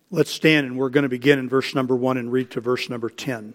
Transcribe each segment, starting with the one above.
Let's stand, and we're going to begin in verse number 1 and read to verse number 10.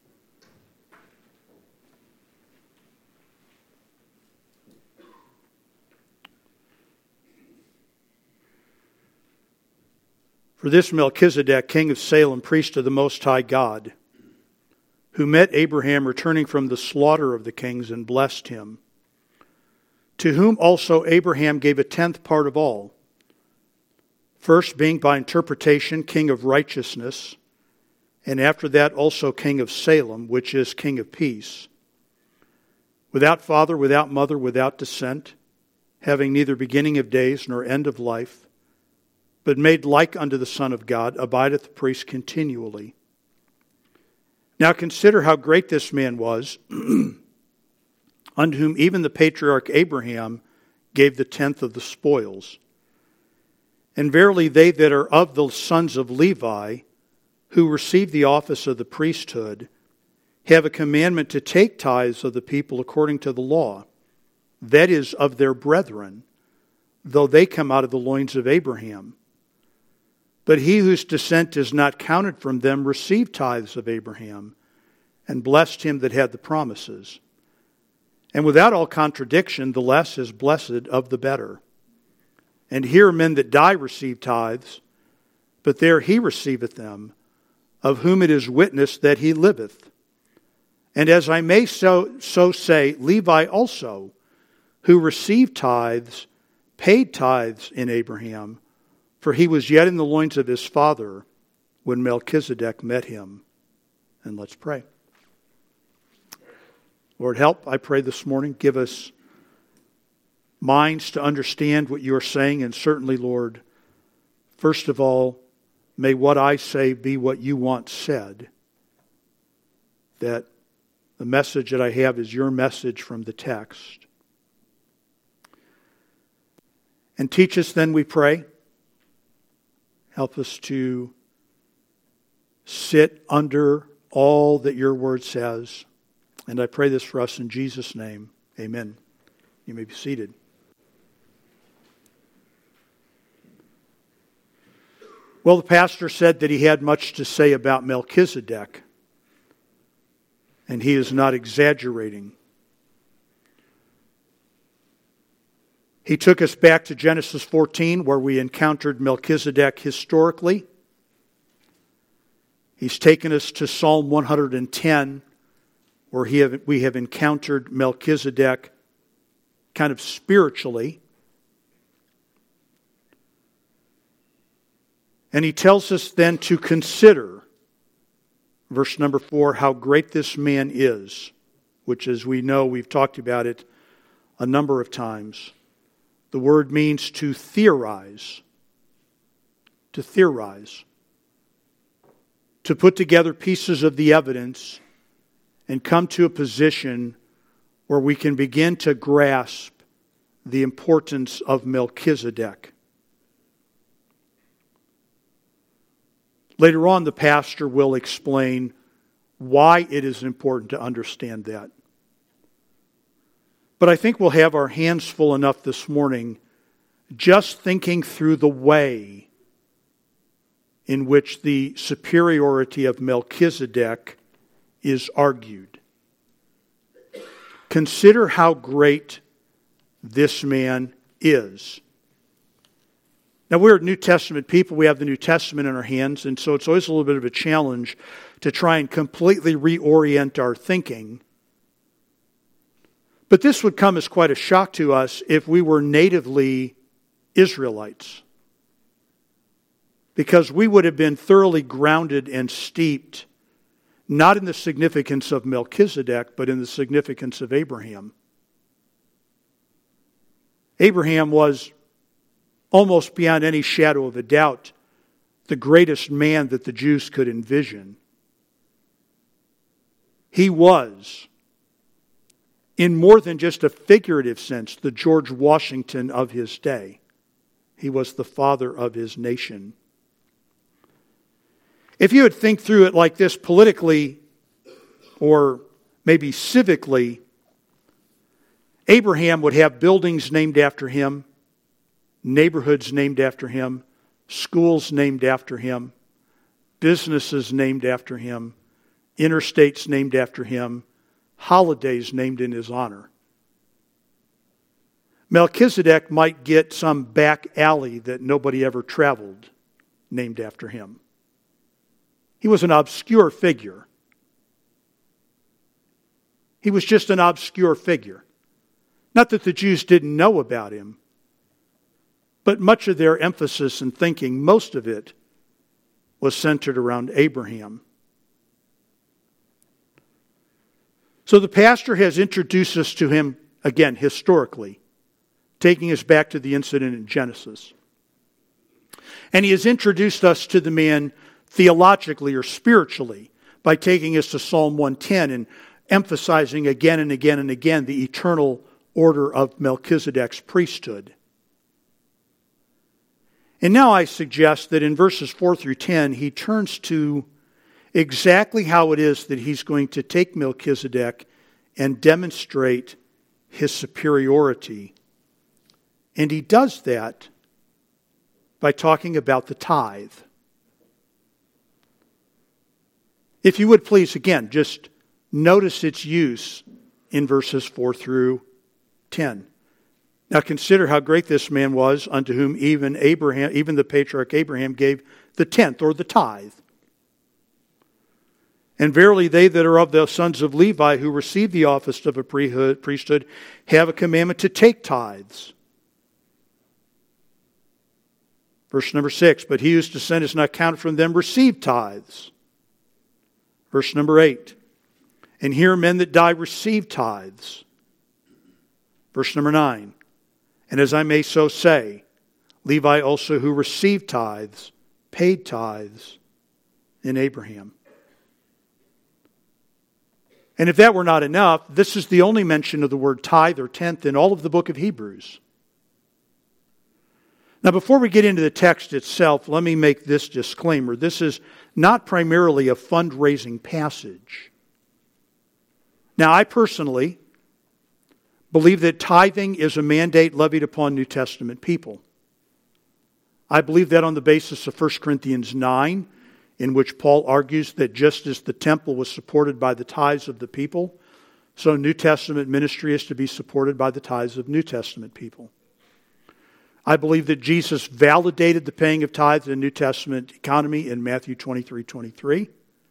For this Melchizedek, king of Salem, priest of the Most High God, who met Abraham returning from the slaughter of the kings and blessed him, to whom also Abraham gave a tenth part of all, first being by interpretation king of righteousness, and after that also king of Salem, which is king of peace, without father, without mother, without descent, having neither beginning of days nor end of life, but made like unto the Son of God, abideth the priest continually. Now consider how great this man was, unto whom even the patriarch Abraham gave the tenth of the spoils. And verily they that are of the sons of Levi, who receive the office of the priesthood, have a commandment to take tithes of the people according to the law, that is, of their brethren, though they come out of the loins of Abraham. But he whose descent is not counted from them received tithes of Abraham, and blessed him that had the promises. And without all contradiction, the less is blessed of the better. And here men that die receive tithes, but there he receiveth them, of whom it is witnessed that he liveth. And as I may so say, Levi also, who received tithes, paid tithes in Abraham, for he was yet in the loins of his father when Melchizedek met him. And let's pray. Lord, help, I pray this morning. Give us minds to understand what you are saying. And certainly, Lord, first of all, may what I say be what you want said. That the message that I have is your message from the text. And teach us then, we pray. Help us to sit under all that your word says. And I pray this for us in Jesus' name. Amen. You may be seated. Well, the pastor said that he had much to say about Melchizedek. And he is not exaggerating. He took us back to Genesis 14, where we encountered Melchizedek historically. He's taken us to Psalm 110, where we have encountered Melchizedek kind of spiritually. And he tells us then to consider, verse number 4, how great this man is, which, as we know, we've talked about it a number of times. The word means to theorize. To theorize. To put together pieces of the evidence and come to a position where we can begin to grasp the importance of Melchizedek. Later on, the pastor will explain why it is important to understand that. But I think we'll have our hands full enough this morning just thinking through the way in which the superiority of Melchizedek is argued. Consider how great this man is. Now, we're New Testament people. We have the New Testament in our hands, and so it's always a little bit of a challenge to try and completely reorient our thinking. But this would come as quite a shock to us if we were natively Israelites. Because we would have been thoroughly grounded and steeped, not in the significance of Melchizedek, but in the significance of Abraham. Abraham was, almost beyond any shadow of a doubt, the greatest man that the Jews could envision. He was, in more than just a figurative sense, the George Washington of his day. He was the father of his nation. If you would think through it like this politically, or maybe civically, Abraham would have buildings named after him, neighborhoods named after him, schools named after him. businesses named after him, interstates named after him, holidays named in his honor. Melchizedek might get some back alley that nobody ever traveled named after him. He was an obscure figure. He was just an obscure figure. Not that the Jews didn't know about him, but much of their emphasis and thinking, most of it, was centered around Abraham. So the pastor has introduced us to him, again, historically, taking us back to the incident in Genesis. And he has introduced us to the man theologically or spiritually by taking us to Psalm 110 and emphasizing again and again and again the eternal order of Melchizedek's priesthood. And now I suggest that in verses 4 through 10, he turns to exactly how it is that he's going to take Melchizedek and demonstrate his superiority. And he does that by talking about the tithe. If you would please, again, just notice its use in verses 4 through 10. Now consider how great this man was, unto whom even the patriarch Abraham gave the tenth, or the tithe. And verily they that are of the sons of Levi who receive the office of a priesthood have a commandment to take tithes. Verse number 6, but he whose descent is not counted from them receive tithes. Verse number 8, and here men that die receive tithes. Verse number 9, and as I may so say, Levi also who received tithes, paid tithes in Abraham. And if that were not enough, this is the only mention of the word tithe or tenth in all of the book of Hebrews. Now, before we get into the text itself, let me make this disclaimer. This is not primarily a fundraising passage. Now, I personally believe that tithing is a mandate levied upon New Testament people. I believe that on the basis of 1 Corinthians 9, in which Paul argues that just as the temple was supported by the tithes of the people, so New Testament ministry is to be supported by the tithes of New Testament people. I believe that Jesus validated the paying of tithes in the New Testament economy in Matthew 23:23.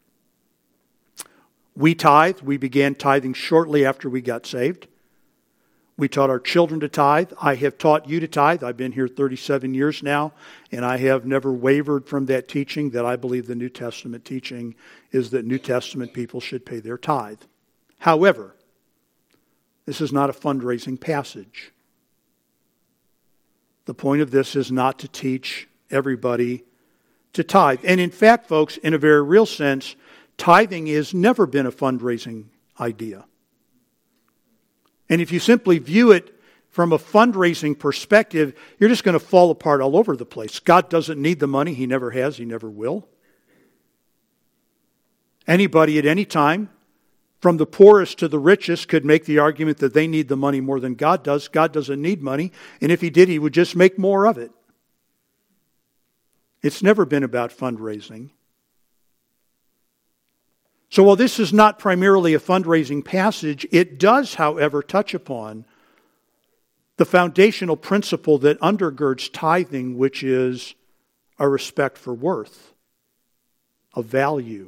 We tithe. We began tithing shortly after we got saved. We taught our children to tithe. I have taught you to tithe. I've been here 37 years now, and I have never wavered from that teaching that I believe the New Testament teaching is that New Testament people should pay their tithe. However, this is not a fundraising passage. The point of this is not to teach everybody to tithe. And in fact, folks, in a very real sense, tithing has never been a fundraising idea. And if you simply view it from a fundraising perspective, you're just going to fall apart all over the place. God doesn't need the money. He never has. He never will. Anybody at any time, from the poorest to the richest, could make the argument that they need the money more than God does. God doesn't need money. And if He did, He would just make more of it. It's never been about fundraising. So while this is not primarily a fundraising passage, it does, however, touch upon the foundational principle that undergirds tithing, which is a respect for worth, a value.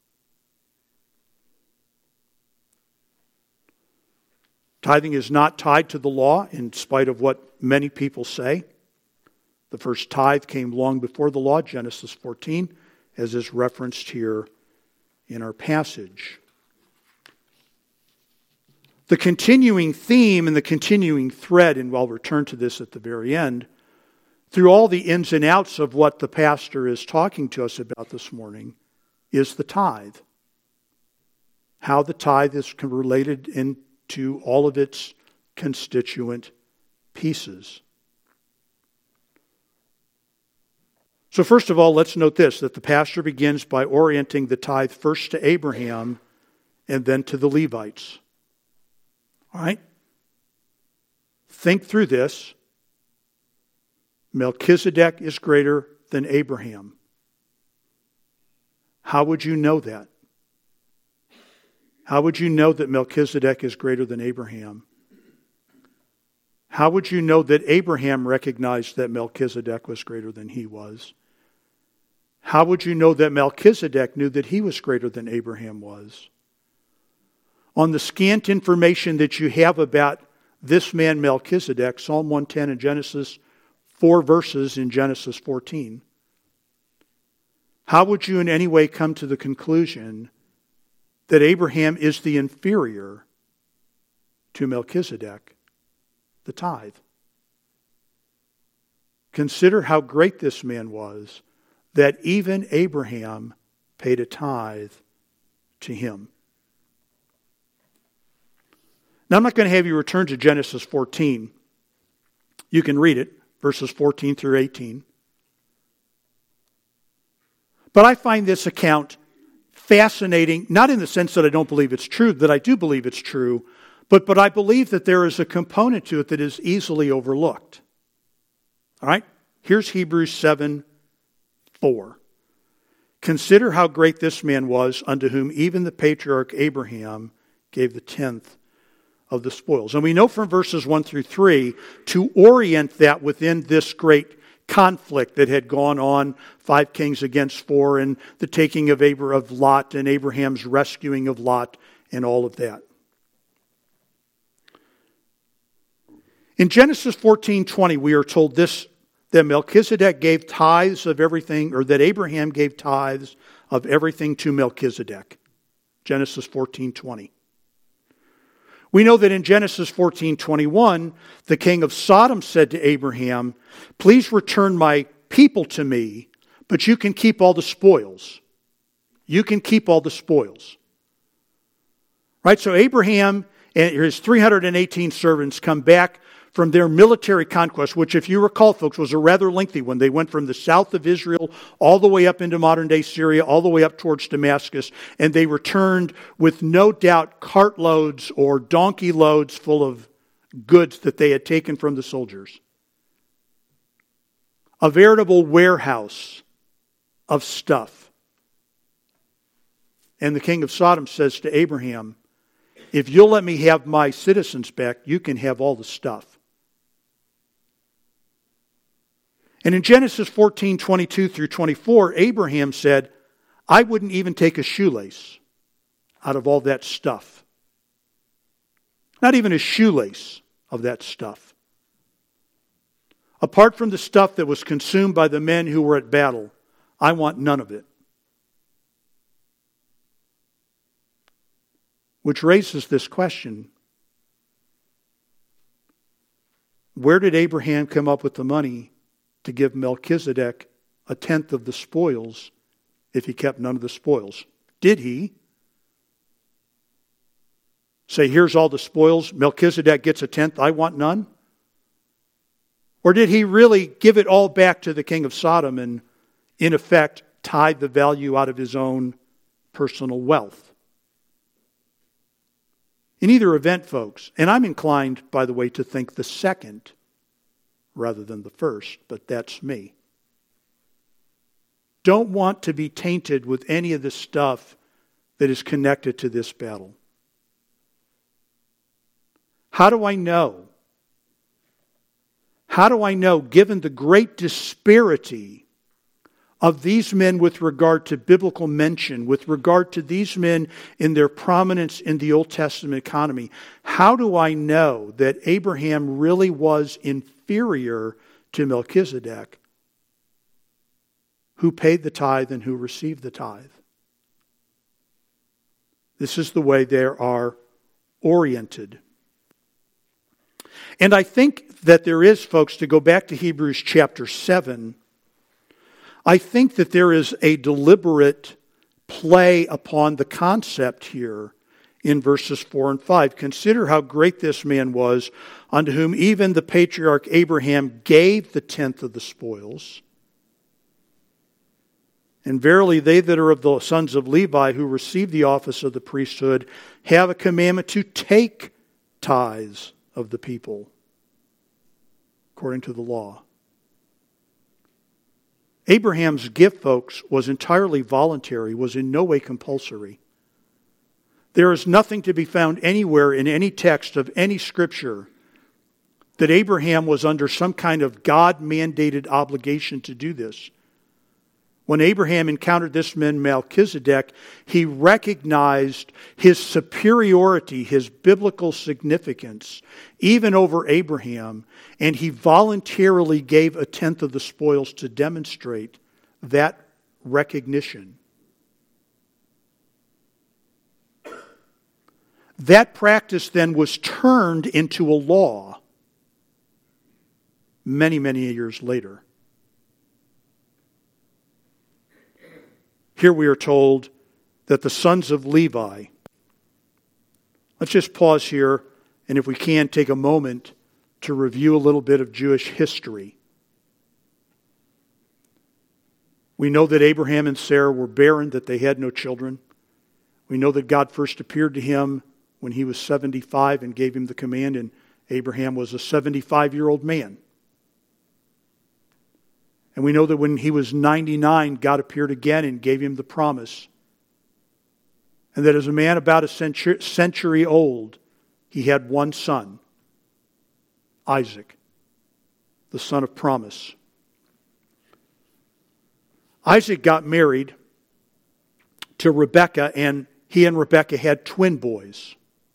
Tithing is not tied to the law, in spite of what many people say. The first tithe came long before the law, Genesis 14, as is referenced here in our passage. The continuing theme and the continuing thread, and I'll return to this at the very end, through all the ins and outs of what the pastor is talking to us about this morning, is the tithe. How the tithe is related into all of its constituent pieces. So first of all, let's note this, that the pastor begins by orienting the tithe first to Abraham and then to the Levites. All right? Think through this. Melchizedek is greater than Abraham. How would you know that? How would you know that Melchizedek is greater than Abraham? How would you know that Abraham recognized that Melchizedek was greater than he was? How would you know that Melchizedek knew that he was greater than Abraham was? On the scant information that you have about this man Melchizedek, Psalm 110 and Genesis, 4 verses in Genesis 14, how would you in any way come to the conclusion that Abraham is the inferior to Melchizedek, the tithe? Consider how great this man was, that even Abraham paid a tithe to him. Now, I'm not going to have you return to Genesis 14. You can read it, verses 14 through 18. But I find this account fascinating, not in the sense that I don't believe it's true, that I do believe it's true, but I believe that there is a component to it that is easily overlooked. All right? Here's Hebrews 7:4. Consider how great this man was, unto whom even the patriarch Abraham gave the tenth of the spoils. And we know from verses 1 through 3 to orient that within this great conflict that had gone on, 5 kings against 4, and the taking of Lot and Abraham's rescuing of Lot and all of that. In Genesis 14:20, we are told this, that Melchizedek gave tithes of everything, or that Abraham gave tithes of everything to Melchizedek. Genesis 14:20. We know that in Genesis 14:21, the king of Sodom said to Abraham, please return my people to me, but you can keep all the spoils. You can keep all the spoils. Right? So Abraham and his 318 servants come back from their military conquest, which, if you recall, folks, was a rather lengthy one. They went from the south of Israel all the way up into modern-day Syria, all the way up towards Damascus, and they returned with no doubt cartloads or donkey loads full of goods that they had taken from the soldiers. A veritable warehouse of stuff. And the king of Sodom says to Abraham, if you'll let me have my citizens back, you can have all the stuff. And in Genesis 14:22 through 24, Abraham said, I wouldn't even take a shoelace out of all that stuff. Not even a shoelace of that stuff. Apart from the stuff that was consumed by the men who were at battle, I want none of it. Which raises this question. Where did Abraham come up with the money to give Melchizedek a tenth of the spoils if he kept none of the spoils? Did he say, here's all the spoils, Melchizedek gets a tenth, I want none? Or did he really give it all back to the king of Sodom and, in effect, tithe the value out of his own personal wealth? In either event, folks, and I'm inclined, by the way, to think the second rather than the first, but that's me. Don't want to be tainted with any of the stuff that is connected to this battle. How do I know? How do I know, given the great disparity of these men with regard to biblical mention, with regard to these men in their prominence in the Old Testament economy, how do I know that Abraham really was inferior to Melchizedek, who paid the tithe and who received the tithe? This is the way they are oriented. And I think that there is, folks, to go back to Hebrews chapter 7, I think that there is a deliberate play upon the concept here in verses 4 and 5. Consider how great this man was, unto whom even the patriarch Abraham gave the tenth of the spoils. And verily they that are of the sons of Levi who receive the office of the priesthood have a commandment to take tithes of the people according to the law. Abraham's gift, folks, was entirely voluntary, was in no way compulsory. There is nothing to be found anywhere in any text of any scripture that Abraham was under some kind of God-mandated obligation to do this. When Abraham encountered this man Melchizedek, he recognized his superiority, his biblical significance, even over Abraham, and he voluntarily gave a tenth of the spoils to demonstrate that recognition. That practice then was turned into a law many, many years later. Here we are told that the sons of Levi, let's just pause here, and if we can, take a moment to review a little bit of Jewish history. We know that Abraham and Sarah were barren, that they had no children. We know that God first appeared to him when he was 75 and gave him the command, and Abraham was a 75-year-old man. And we know that when he was 99, God appeared again and gave him the promise. And that as a man about a century old, he had one son, Isaac, the son of promise. Isaac got married to Rebekah, and he and Rebekah had twin boys.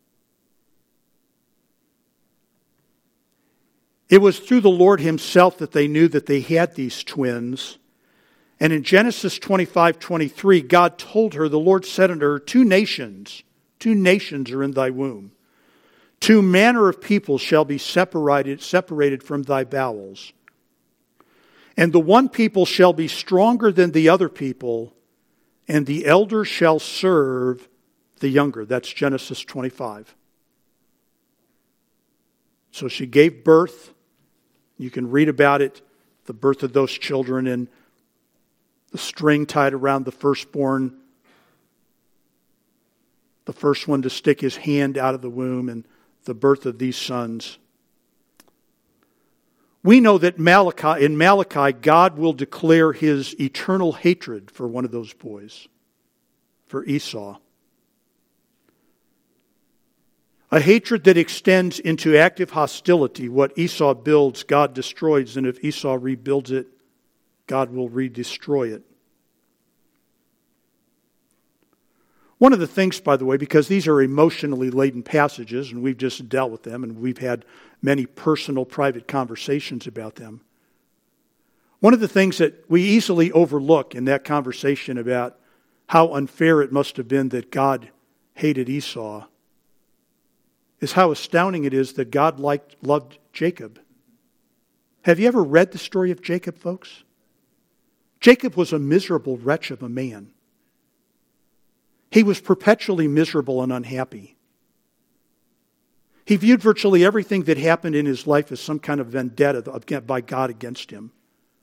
It was through the Lord himself that they knew that they had these twins. And in Genesis 25:23, God told her, the Lord said unto her, two nations are in thy womb. Two manner of people shall be separated from thy bowels. And the one people shall be stronger than the other people, and the elder shall serve the younger. That's Genesis 25. So she gave birth. You can read about it, the birth of those children, and the string tied around the firstborn, the first one to stick his hand out of the womb, and the birth of these sons. We know that in Malachi, God will declare his eternal hatred for one of those boys, for Esau. A hatred that extends into active hostility. What Esau builds, God destroys. And if Esau rebuilds it, God will redestroy it. One of the things, by the way, because these are emotionally laden passages, and we've just dealt with them, and we've had many personal, private conversations about them. One of the things that we easily overlook in that conversation about how unfair it must have been that God hated Esau is how astounding it is that God loved Jacob. Have you ever read the story of Jacob, folks? Jacob was a miserable wretch of a man. He was perpetually miserable and unhappy. He viewed virtually everything that happened in his life as some kind of vendetta by God against him.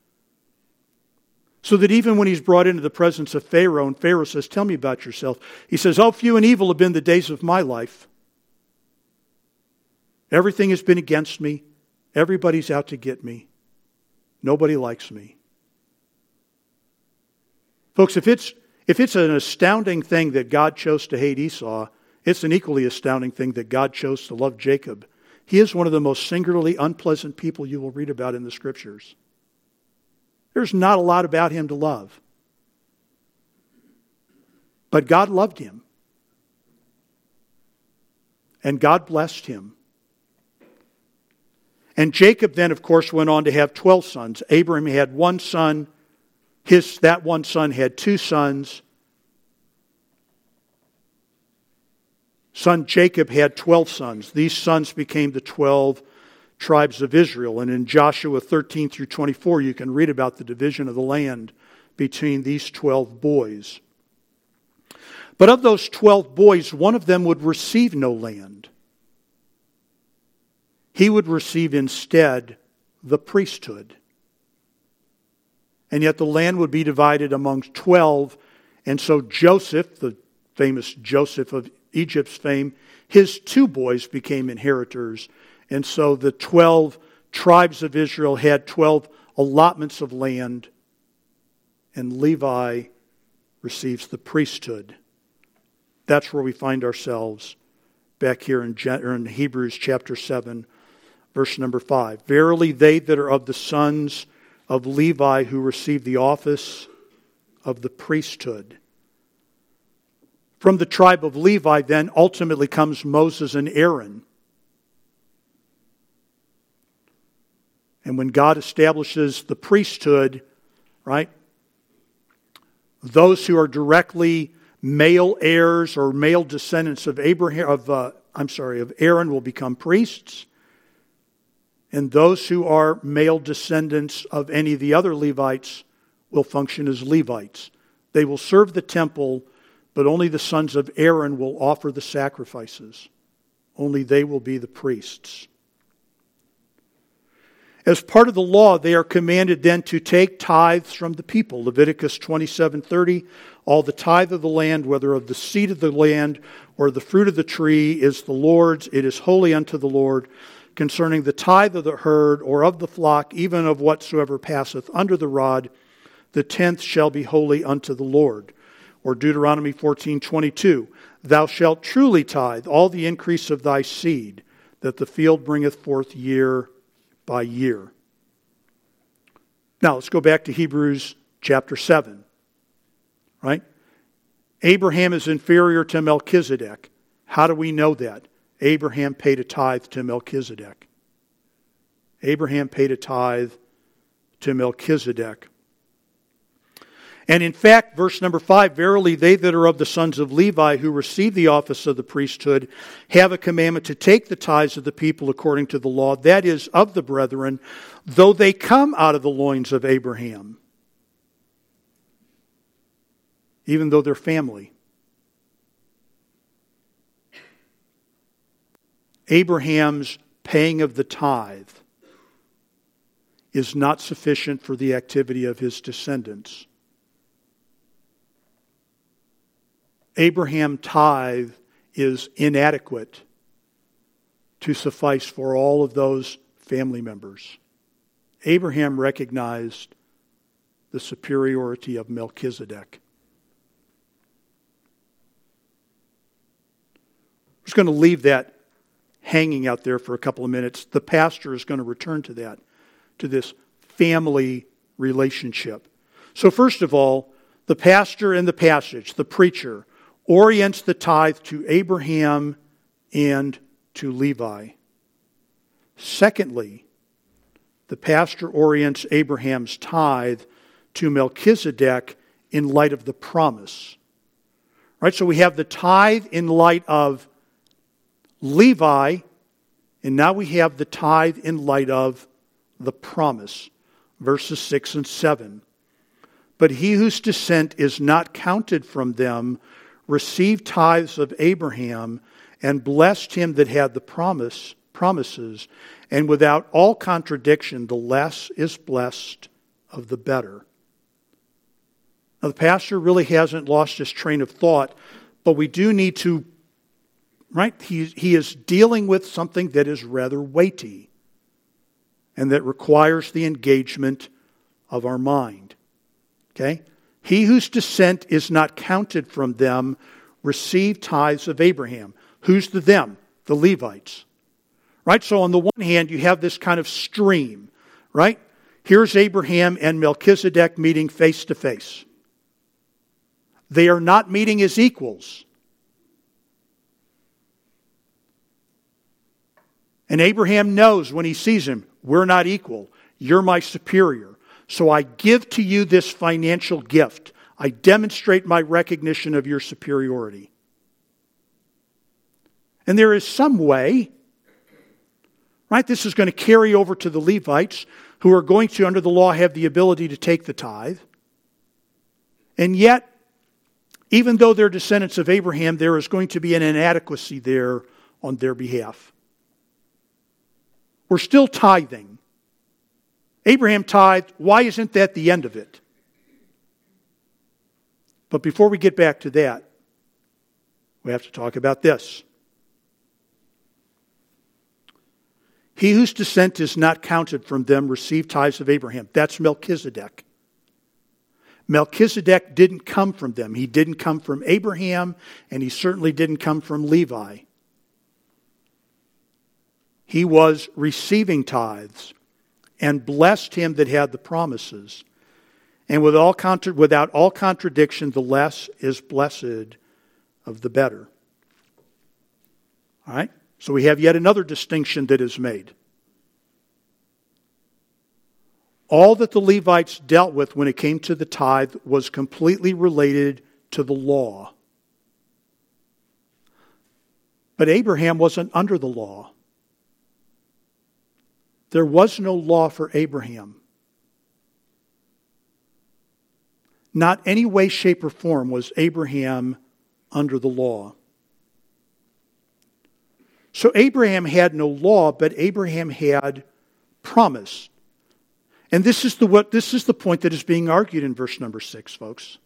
So that even when he's brought into the presence of Pharaoh, and Pharaoh says, "Tell me about yourself," he says, "Oh, few and evil have been the days of my life. Everything has been against me. Everybody's out to get me. Nobody likes me." Folks, if it's an astounding thing that God chose to hate Esau, it's an equally astounding thing that God chose to love Jacob. He is one of the most singularly unpleasant people you will read about in the Scriptures. There's not a lot about him to love. But God loved him. And God blessed him. And Jacob then, of course, went on to have 12 sons. Abraham had one son. That one son had two sons. Son Jacob had 12 sons. These sons became the 12 tribes of Israel. And in Joshua 13 through 24, you can read about the division of the land between these 12 boys. But of those 12 boys, one of them would receive no land. He would receive instead the priesthood. And yet the land would be divided among 12. And so Joseph, the famous Joseph of Egypt's fame, his two boys became inheritors. And so the 12 tribes of Israel had 12 allotments of land. and Levi receives the priesthood. That's where we find ourselves back here in Hebrews chapter 7, verse number 5. Verily they that are of the sons of Levi who receive the office of the priesthood. From the tribe of Levi then ultimately comes Moses and Aaron. And when God establishes the priesthood, right, those who are directly male heirs or male descendants of Aaron will become priests. And those who are male descendants of any of the other Levites will function as Levites. They will serve the temple, but only the sons of Aaron will offer the sacrifices. Only they will be the priests. As part of the law, they are commanded then to take tithes from the people. Leviticus 27:30, all the tithe of the land, whether of the seed of the land or the fruit of the tree, is the Lord's. It is holy unto the Lord. Concerning the tithe of the herd or of the flock, even of whatsoever passeth under the rod, the tenth shall be holy unto the Lord. Or Deuteronomy 14:22, thou shalt truly tithe all the increase of thy seed, that the field bringeth forth year by year. Now let's go back to Hebrews chapter 7. Right? Abraham is inferior to Melchizedek. How do we know that? Abraham paid a tithe to Melchizedek. Abraham paid a tithe to Melchizedek. And in fact, verse number 5, verily they that are of the sons of Levi who receive the office of the priesthood have a commandment to take the tithes of the people according to the law, that is, of the brethren, though they come out of the loins of Abraham, even though they're family. Abraham's paying of the tithe is not sufficient for the activity of his descendants. Abraham's tithe is inadequate to suffice for all of those family members. Abraham recognized the superiority of Melchizedek. I'm just going to leave that hanging out there for a couple of minutes. The pastor is going to return to that, to this family relationship. So first of all, the pastor in the passage, the preacher, orients the tithe to Abraham and to Levi. Secondly, the pastor orients Abraham's tithe to Melchizedek in light of the promise. Right? So we have the tithe in light of Levi, and now we have the tithe in light of the promise. Verses 6 and 7. But he whose descent is not counted from them received tithes of Abraham and blessed him that had the promises, and without all contradiction, the less is blessed of the better. Now, the pastor really hasn't lost his train of thought, but we do need to, right? He is dealing with something that is rather weighty and that requires the engagement of our mind. Okay? He whose descent is not counted from them received tithes of Abraham. Who's the them? The Levites. Right? So on the one hand, you have this kind of stream. Right? Here's Abraham and Melchizedek meeting face to face. They are not meeting as equals. And Abraham knows when he sees him, we're not equal. You're my superior. So I give to you this financial gift. I demonstrate my recognition of your superiority. And there is some way, right? This is going to carry over to the Levites, who are going to, under the law, have the ability to take the tithe. And yet, even though they're descendants of Abraham, there is going to be an inadequacy there on their behalf. We're still tithing. Abraham tithed. Why isn't that the end of it? But before we get back to that, we have to talk about this. He whose descent is not counted from them received tithes of Abraham. That's Melchizedek. Melchizedek didn't come from them. He didn't come from Abraham, and he certainly didn't come from Levi. He was receiving tithes and blessed him that had the promises. And without all contradiction, the less is blessed of the better. All right? So we have yet another distinction that is made. All that the Levites dealt with when it came to the tithe was completely related to the law. But Abraham wasn't under the law. There was no law for Abraham. Not any way, shape, or form was Abraham under the law. So Abraham had no law, but Abraham had promise. And this is the point that is being argued in verse number 6, folks.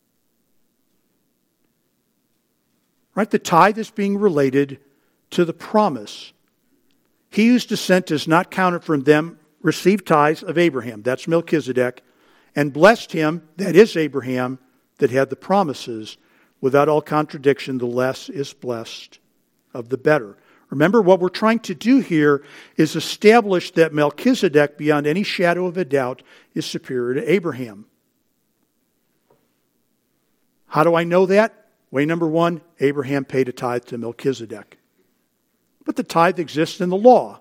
Right? The tithe is being related to the promise. He whose descent is not counted from them received tithes of Abraham. That's Melchizedek. And blessed him, that is Abraham, that had the promises. Without all contradiction, the less is blessed of the better. Remember, what we're trying to do here is establish that Melchizedek, beyond any shadow of a doubt, is superior to Abraham. How do I know that? Way number 1, Abraham paid a tithe to Melchizedek. But the tithe exists in the law.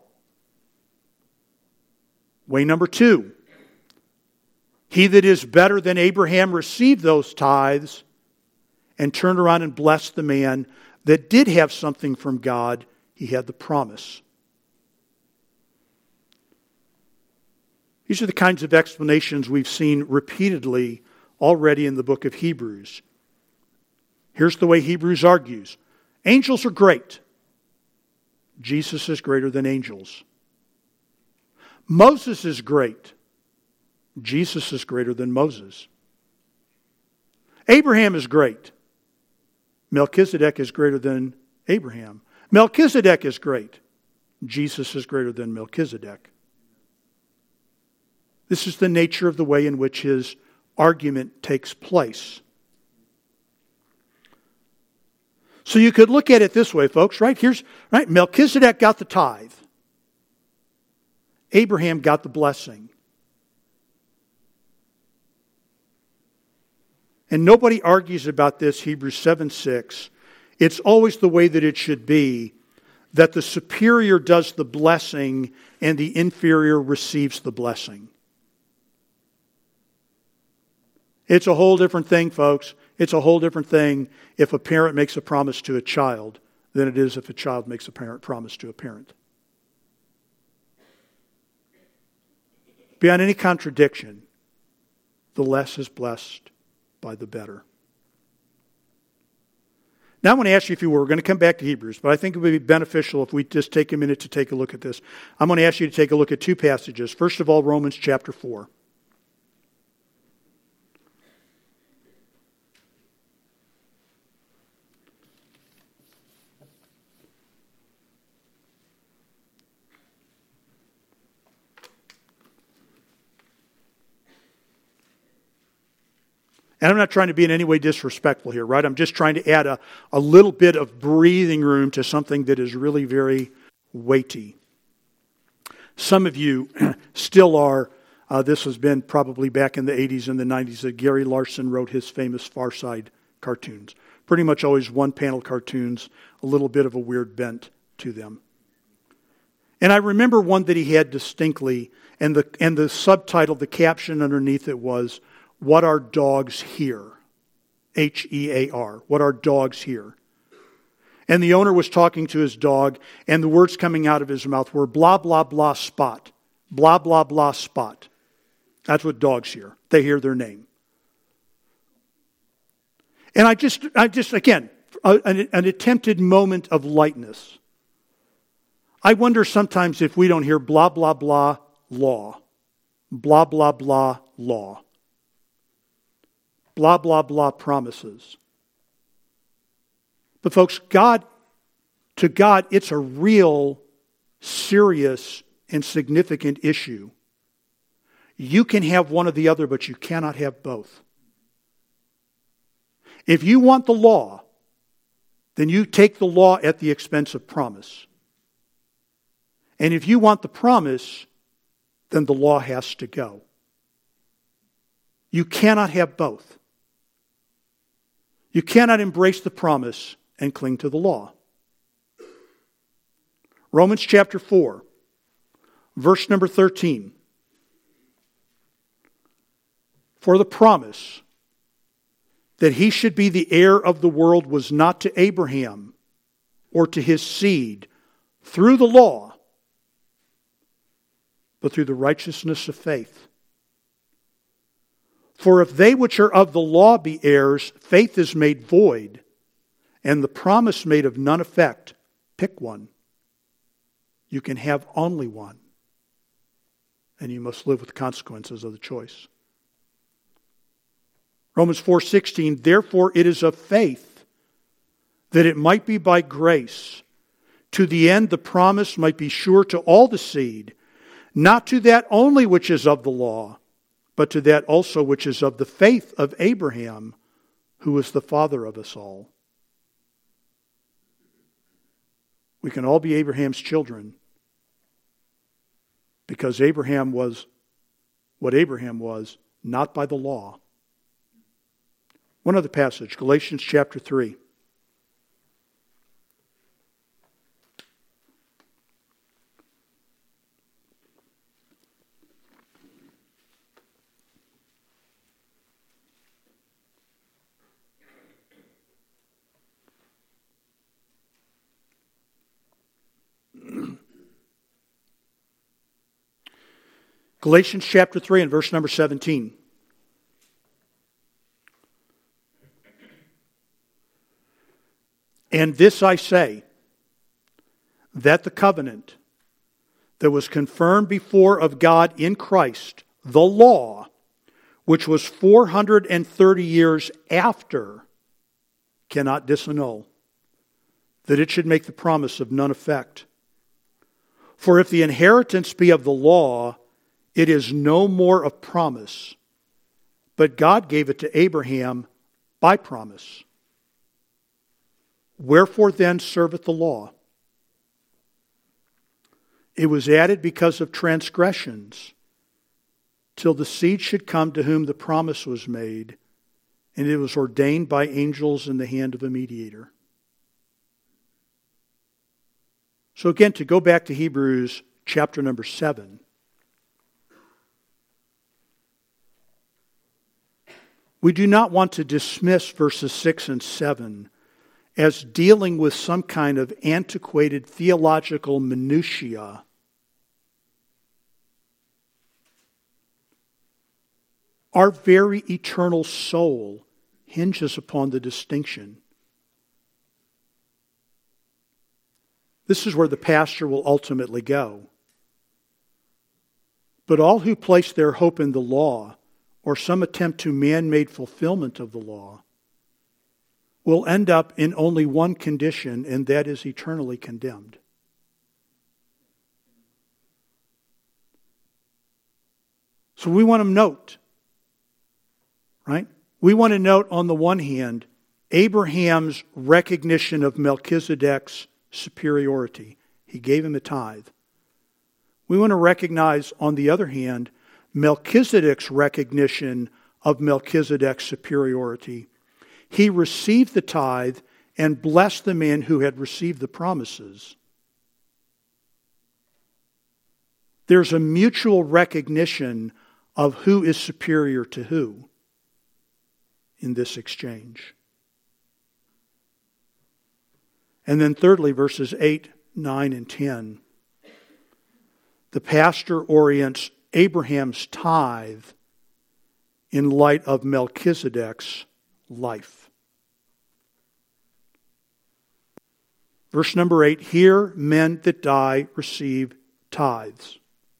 Way number 2, he that is better than Abraham received those tithes and turned around and blessed the man that did have something from God. He had the promise. These are the kinds of explanations we've seen repeatedly already in the book of Hebrews. Here's the way Hebrews argues. Angels are great. Jesus is greater than angels. Moses is great. Jesus is greater than Moses. Abraham is great. Melchizedek is greater than Abraham. Melchizedek is great. Jesus is greater than Melchizedek. This is the nature of the way in which his argument takes place. So you could look at it this way, folks, right? Melchizedek got the tithe. Abraham got the blessing. And nobody argues about this, Hebrews 7:6. It's always the way that it should be, that the superior does the blessing and the inferior receives the blessing. It's a whole different thing, folks. It's a whole different thing if a parent makes a promise to a child than it is if a child makes a promise to a parent. Beyond any contradiction, the less is blessed by the better. Now I want to ask you, if you were going to come back to Hebrews, but I think it would be beneficial if we just take a minute to take a look at this. I'm going to ask you to take a look at 2 passages. First of all, Romans chapter 4. And I'm not trying to be in any way disrespectful here, right? I'm just trying to add a little bit of breathing room to something that is really very weighty. Some of you still are, this has been probably back in the 80s and the 90s that Gary Larson wrote his famous Far Side cartoons. Pretty much always one-panel cartoons, a little bit of a weird bent to them. And I remember one that he had distinctly, and the subtitle, the caption underneath it was, "What Are Dogs Here?" H-E-A-R. What are dogs here? And the owner was talking to his dog, and the words coming out of his mouth were blah, blah, blah, spot. Blah, blah, blah, spot. That's what dogs hear. They hear their name. And I just again, an attempted moment of lightness. I wonder sometimes if we don't hear blah, blah, blah, law. Blah, blah, blah, law. Blah, blah, blah, promises. But folks, to God, it's a real, serious, and significant issue. You can have one or the other, but you cannot have both. If you want the law, then you take the law at the expense of promise. And if you want the promise, then the law has to go. You cannot have both. You cannot embrace the promise and cling to the law. Romans chapter 4, verse number 13. For the promise that he should be the heir of the world was not to Abraham or to his seed through the law, but through the righteousness of faith. For if they which are of the law be heirs, faith is made void, and the promise made of none effect. Pick one. You can have only one, and you must live with the consequences of the choice. Romans 4:16, therefore it is of faith, that it might be by grace, to the end the promise might be sure to all the seed, not to that only which is of the law, but to that also which is of the faith of Abraham, who is the father of us all. We can all be Abraham's children, because Abraham was what Abraham was, not by the law. One other passage, Galatians chapter 3. Galatians chapter 3 and verse number 17. And this I say, that the covenant that was confirmed before of God in Christ, the law, which was 430 years after, cannot disannul, that it should make the promise of none effect. For if the inheritance be of the law, it is no more of promise, but God gave it to Abraham by promise. Wherefore then serveth the law? It was added because of transgressions, till the seed should come to whom the promise was made, and it was ordained by angels in the hand of a mediator. So again, to go back to Hebrews chapter number 7, we do not want to dismiss verses 6 and 7 as dealing with some kind of antiquated theological minutiae. Our very eternal soul hinges upon the distinction. This is where the pastor will ultimately go. But all who place their hope in the law, or some attempt to man-made fulfillment of the law, will end up in only one condition, and that is eternally condemned. So we want to note, right? We want to note on the one hand, Abraham's recognition of Melchizedek's superiority. He gave him a tithe. We want to recognize, on the other hand, Melchizedek's recognition of Melchizedek's superiority. He received the tithe and blessed the man who had received the promises. There's a mutual recognition of who is superior to who in this exchange. And then thirdly, verses 8, 9, and 10. The pastor orients Abraham's tithe in light of Melchizedek's life. Verse number 8, here men that die receive tithes.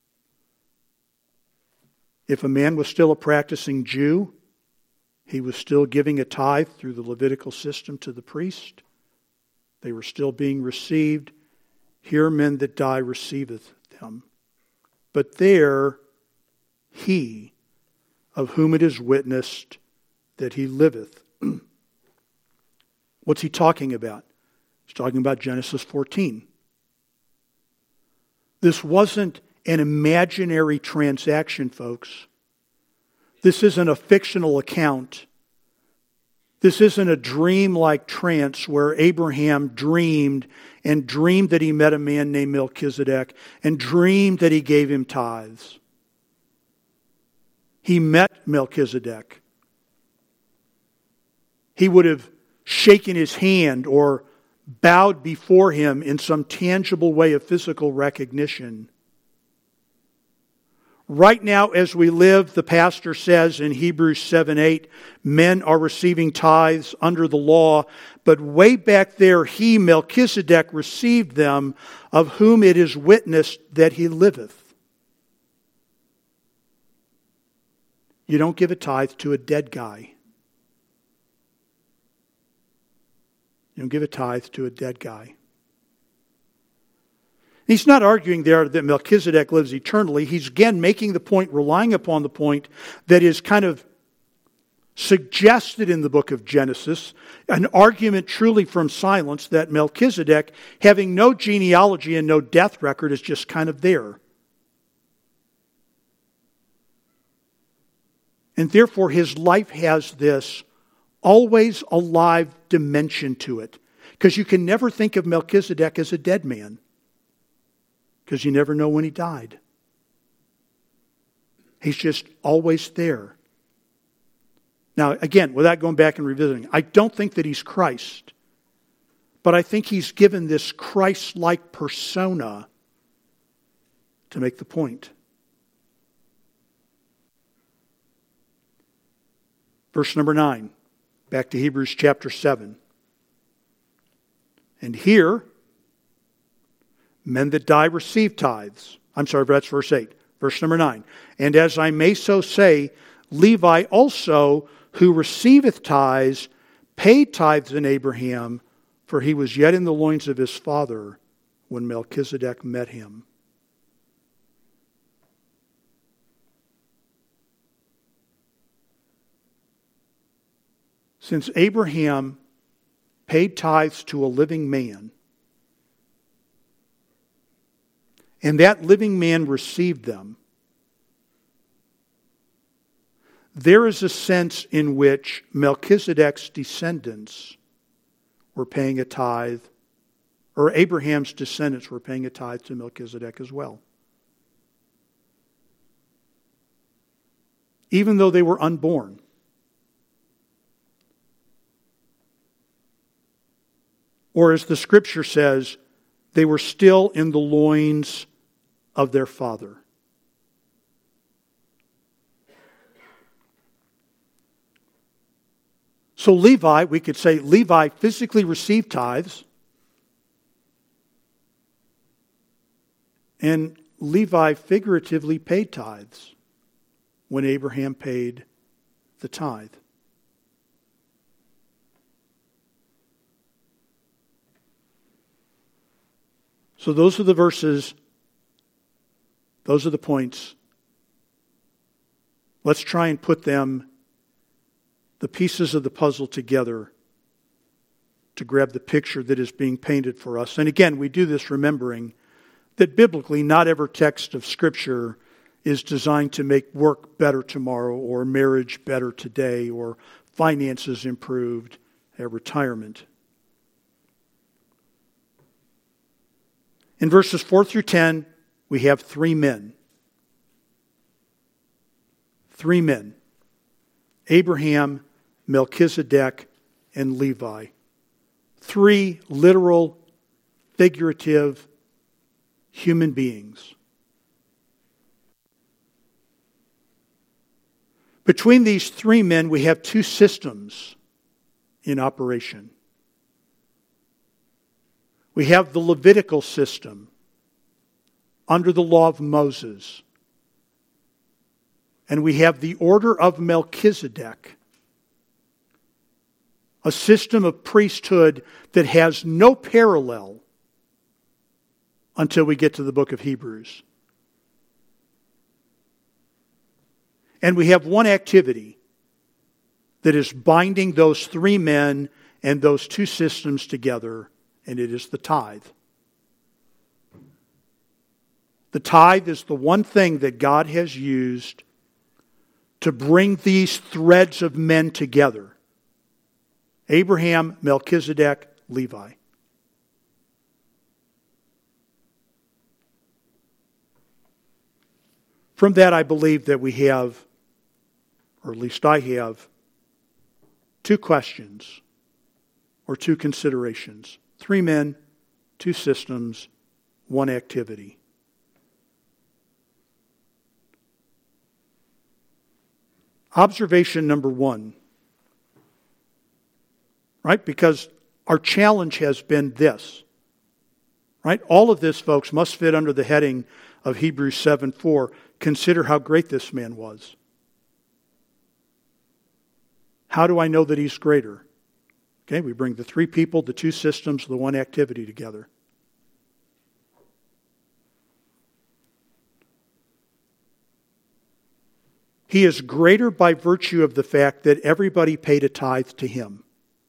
If a man was still a practicing Jew, he was still giving a tithe through the Levitical system to the priest. They were still being received. Here men that die receiveth them. But there he, of whom it is witnessed that he liveth. What's he talking about? He's talking about Genesis 14. This wasn't an imaginary transaction, folks. This isn't a fictional account. This isn't a dream-like trance where Abraham dreamed that he met a man named Melchizedek and dreamed that he gave him tithes. He met Melchizedek. He would have shaken his hand or bowed before him in some tangible way of physical recognition. Right now, as we live, the pastor says in Hebrews 7:8, men are receiving tithes under the law, but way back there, he, Melchizedek, received them, of whom it is witnessed that he liveth. You don't give a tithe to a dead guy. You don't give a tithe to a dead guy. He's not arguing there that Melchizedek lives eternally. He's again making the point, relying upon the point that is kind of suggested in the book of Genesis, an argument truly from silence that Melchizedek, having no genealogy and no death record, is just kind of there. And therefore his life has this always alive dimension to it. Because you can never think of Melchizedek as a dead man. Because you never know when he died. He's just always there. Now, again, without going back and revisiting, I don't think that he's Christ. But I think he's given this Christ-like persona to make the point. Verse number 9. Back to Hebrews chapter 7. And here, men that die receive tithes. I'm sorry, that's verse 8. Verse number 9. And as I may so say, Levi also, who receiveth tithes, paid tithes in Abraham, for he was yet in the loins of his father when Melchizedek met him. Since Abraham paid tithes to a living man, and that living man received them, there is a sense in which Melchizedek's descendants were paying a tithe, or Abraham's descendants were paying a tithe to Melchizedek as well. Even though they were unborn. Or as the scripture says, they were still in the loins of their father. So Levi, we could say Levi physically received tithes, and Levi figuratively paid tithes when Abraham paid the tithe. So those are the verses. Those are the points. Let's try and put them, the pieces of the puzzle, together to grab the picture that is being painted for us. And again, we do this remembering that biblically not every text of Scripture is designed to make work better tomorrow or marriage better today or finances improved at retirement. In verses 4 through 10, we have three men. Three men. Abraham, Melchizedek, and Levi. Three literal, figurative human beings. Between these three men, we have two systems in operation. We have the Levitical system under the law of Moses. And we have the order of Melchizedek, a system of priesthood that has no parallel until we get to the book of Hebrews. And we have one activity that is binding those three men and those two systems together, and it is the tithe. The tithe is the one thing that God has used to bring these threads of men together. Abraham, Melchizedek, Levi. From that, I believe that we have, or at least I have, two questions or two considerations. 3 men, 2 systems, 1 activity. Observation number 1. Right? Because our challenge has been this. Right? All of this, folks, must fit under the heading of Hebrews 7:4. Consider how great this man was. How do I know that he's greater? Okay, we bring the 3 people, the 2 systems, the 1 activity together. He is greater by virtue of the fact that everybody paid a tithe to him.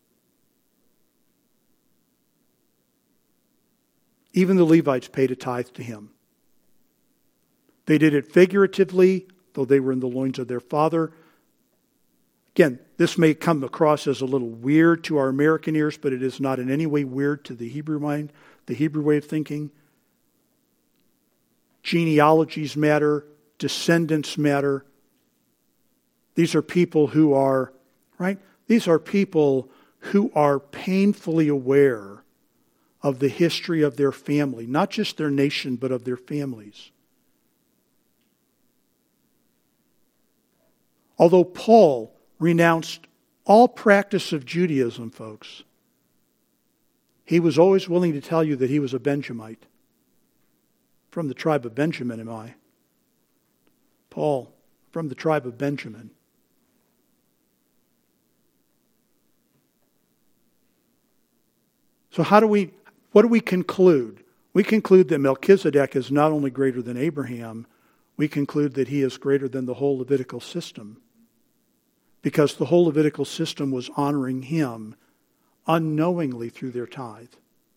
Even the Levites paid a tithe to him. They did it figuratively, though they were in the loins of their father. Again, this may come across as a little weird to our American ears, but it is not in any way weird to the Hebrew mind, the Hebrew way of thinking. Genealogies matter, descendants matter. These are people who are, right? These are people who are painfully aware of the history of their family, not just their nation, but of their families. Although Paul renounced all practice of Judaism, folks, he was always willing to tell you that he was a Benjamite. From the tribe of Benjamin am I. Paul, from the tribe of Benjamin. So what do we conclude? We conclude that Melchizedek is not only greater than Abraham, we conclude that he is greater than the whole Levitical system. Because the whole Levitical system was honoring him unknowingly through their tithe.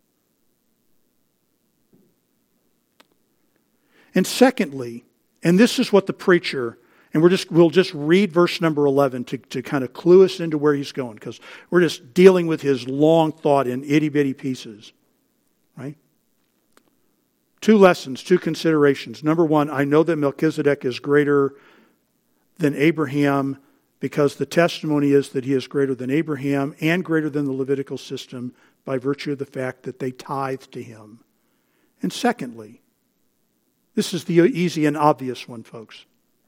And secondly, and this is what the preacher, and we'll just read verse number 11 to kind of clue us into where he's going, because we're just dealing with his long thought in itty-bitty pieces. Right? 2 lessons, 2 considerations. Number 1, I know that Melchizedek is greater than Abraham because the testimony is that he is greater than Abraham and greater than the Levitical system by virtue of the fact that they tithe to him. And secondly, this is the easy and obvious one, folks.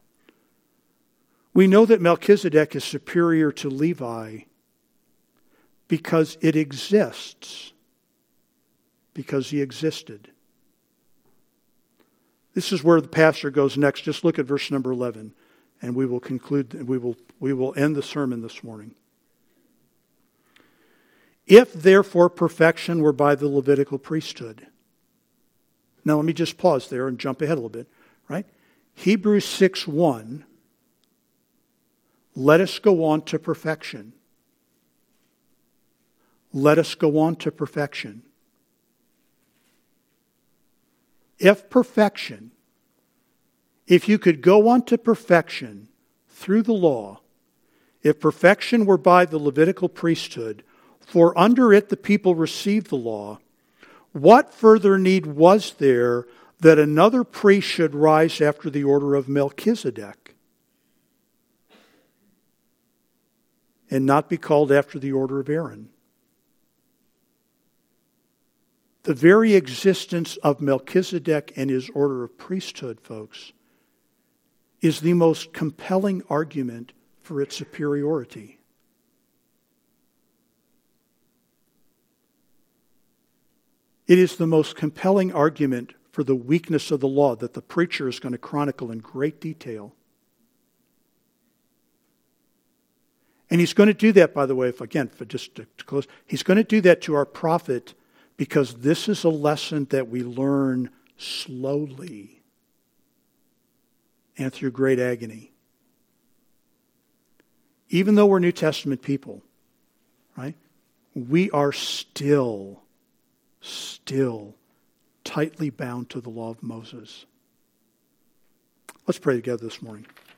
We know that Melchizedek is superior to Levi because it exists, because he existed. This is where the pastor goes next. Just look at verse number 11, and we will conclude. We will end the sermon this morning. If therefore perfection were by the Levitical priesthood. Now let me just pause there and jump ahead a little bit. Right? Hebrews 6:1. Let us go on to perfection. Let us go on to perfection. If perfection, if you could go on to perfection through the law, if perfection were by the Levitical priesthood, for under it the people received the law, what further need was there that another priest should rise after the order of Melchizedek and not be called after the order of Aaron? The very existence of Melchizedek and his order of priesthood, folks, is the most compelling argument for its superiority. It is the most compelling argument for the weakness of the law that the preacher is going to chronicle in great detail. And he's going to do that, by the way, just to close, he's going to do that to our profit because this is a lesson that we learn slowly and through great agony. Even though we're New Testament people, right? we are still tightly bound to the law of Moses. Let's pray together this morning.